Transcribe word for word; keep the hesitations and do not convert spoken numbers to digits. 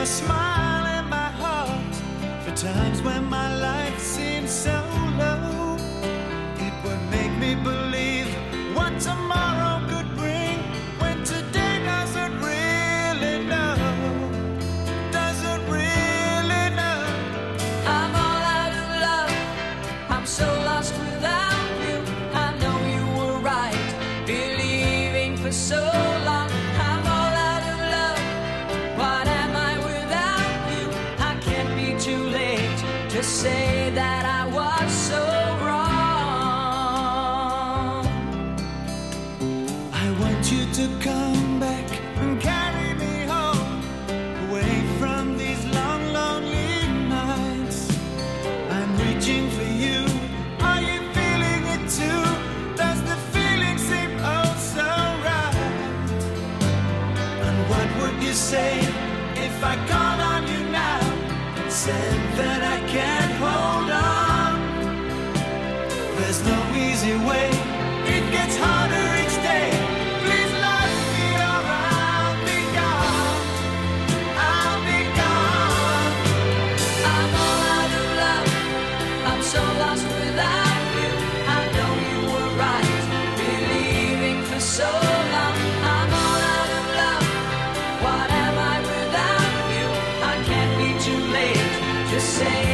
a smile in my heart for times when my life seems so low. It would make me believe what tomorrow could bring when today doesn't really know, doesn't really know. I'm all out of love, I'm so lost without you. I know you were right, believing for so long. I'm all out of love, what am I without you? I can't be too late to say that I was so wrong. I want you to come back and carry me home, away from these long, lonely nights. I'm reaching for you. Are you feeling it too? Does the feeling seem oh so right? And what would you say if I called on you now and said that I can't hold on? There's no easy way, it gets harder each day. Please love me or I'll be gone, I'll be gone. I'm all out of love, I'm so lost without you. I know you were right, believing for so long. I'm all out of love, what am I without you? I can't be too late to say